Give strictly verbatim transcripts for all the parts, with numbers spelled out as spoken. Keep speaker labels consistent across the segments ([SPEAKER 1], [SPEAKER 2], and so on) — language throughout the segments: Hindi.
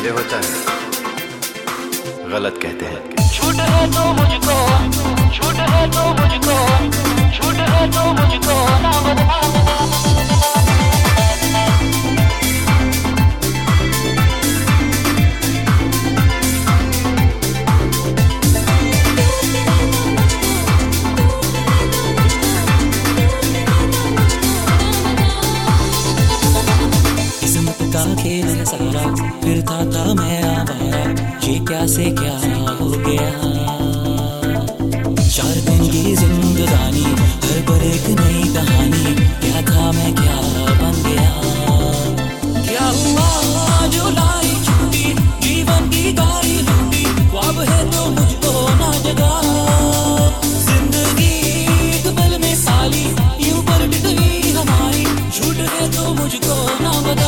[SPEAKER 1] लिए होता है, गलत कहते हैं।
[SPEAKER 2] छूट है तो मुझको, छूट है तो मुझको, छूट है तो मुझको ना बता।
[SPEAKER 3] खेल है सारा, फिरता था मैं आवारा, ये क्या से क्या हो गया। चार दिन की जिंदगानी, हर पर एक नई कहानी, क्या था मैं क्या बन गया। क्या हुआ जो लाई छूटी, जीवन की गाड़ी लूटी, ख्वाब है तो मुझको ना जगा। जिंदगी एक पल में साली, यूं पर गई हमारी, छूट है तो मुझको ना बता।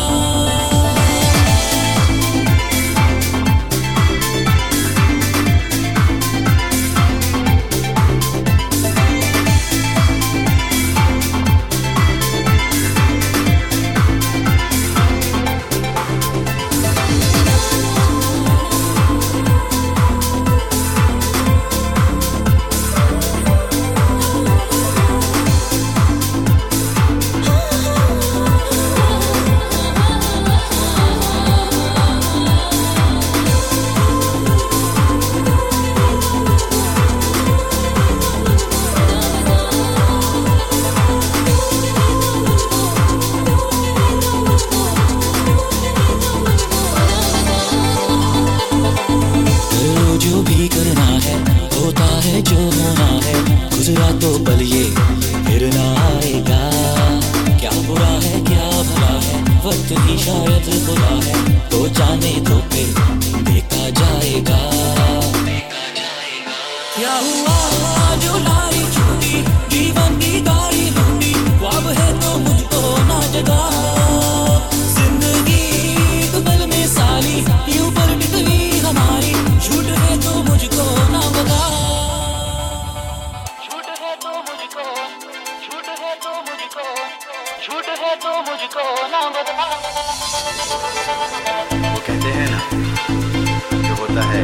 [SPEAKER 3] जो भी करना है, होता है जो होना है, गुजरा तो पल ये फिर ना आएगा। क्या बुरा है क्या भला है, वक्त ही शायद बुरा है, तो जाने तो फिर देखा जाएगा। क्या हुआ जो लाई छूटी, जीवन की गाड़ी लूटी, ख्वाब है तो मुझको ना जगा। जिंदगी एक पल में साली, यूं पर गई हमारी, छूट है तो मुझको ना बता।
[SPEAKER 2] छूट है तो मुझको, छूट है तो मुझको, छूट है तो मुझको ना बता।
[SPEAKER 1] वो कहते हैं ना, जो होता है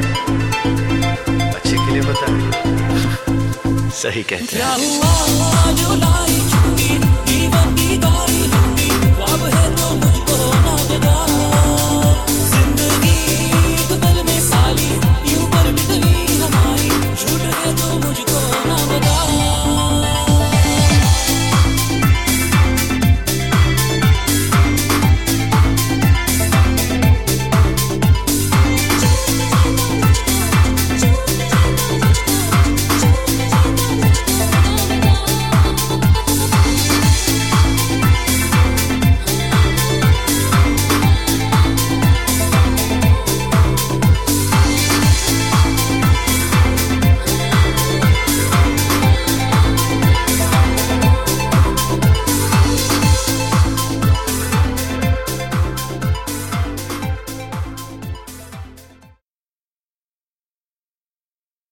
[SPEAKER 1] अच्छे के लिए होता है। सही कहते हैं।
[SPEAKER 3] क्या हुआ जो लाई